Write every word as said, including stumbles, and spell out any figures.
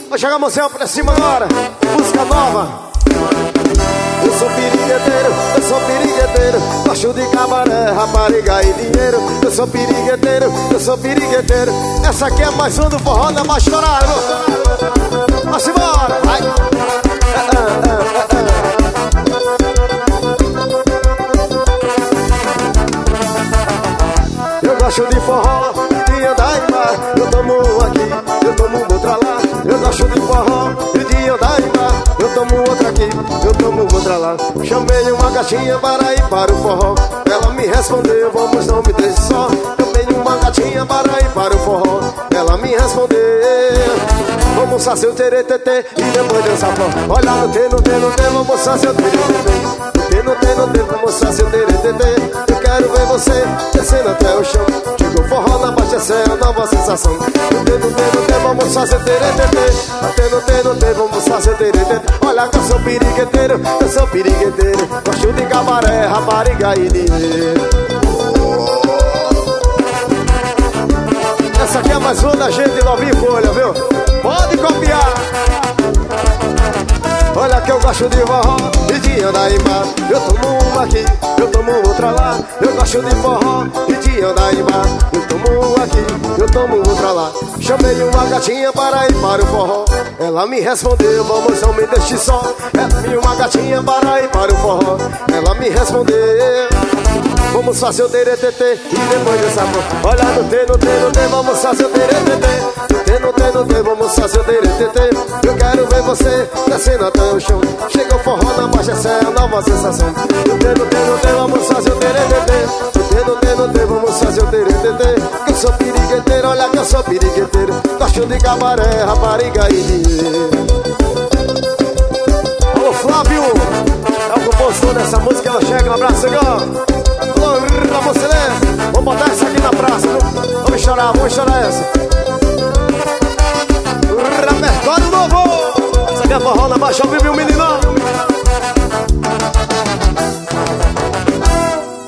Vou jogar a mãozinha pra cima agora. Música nova. Eu sou pirigueteiro, eu sou pirigueteiro. Gosto de cabaré, rapariga e dinheiro. Eu sou pirigueteiro, eu sou pirigueteiro. Essa aqui é mais um do forró, não é mais estourado. Vamos embora. Vai. É, é, é, é, é. Eu gosto de forró, de andar em bar. Eu tomo um aqui, eu tomo outra lá. Eu gosto de forró e de andar em bar. Eu tomo outra aqui, eu tomo outra lá. Chamei uma gatinha para ir para o forró. Ela me respondeu, vamos, não me deixe só. Chamei uma gatinha para ir para o forró. Ela me respondeu, vamos fazer o teretetê e depois dançar forró. Olha no tê, no tê, no tê, vamos fazer o teretetê. No tê, no tê, no tê, vamos fazer o teretetê. Eu quero ver você descendo até o chão. Chegou forró na baixa, essa é a nova sensação. No tê, no tê, no tê, vamos fazer o teretetê. No tê, no tê, no tê, vamos fazer o teretetê. Olha que eu sou pirigueteiro, eu sou pirigueteiro. Gosto de cabaré, rapariga e dinheiro. Essa aqui é mais uma da gente novinha em folha, viu? Pode copiar. Olha que eu gosto de forró e de andar em bar. Eu tomo uma aqui, eu tomo outra lá. Eu gosto de forró e de andar em bar. Eu tomo uma aqui, eu tomo outra lá. Chamei uma gatinha para ir para o forró. Ela me respondeu, vamos, não me deixe só. Chamei uma gatinha para ir para o forró. Ela me respondeu, vamos fazer o teretetê e depois dançar forró. Olha no tê, no tê, no tê, vamos fazer o teretetê. No tê, no tê, no tê, vamos fazer o teretetê. Eu quero ver você descendo até o chão. Chega o forró na baixa, essa é a nova sensação. No tê, no tê, no tê, vamos fazer o teretetê. No tê, no tê, no tê, vamos fazer o teretetê. Que eu sou pirigueteiro, olha que eu sou pirigueteiro. Gosto de cabaré, rapariga e dinheiro. Alô Flávio, é o compositor dessa música, ela chega, um abraço, senhor. Alô Ramon Celeste, vamos botar essa aqui na praça, viu? Vamos chorar, vamos chorar essa. Repertório novo. Essa aqui é forró na baixa, viu, menino?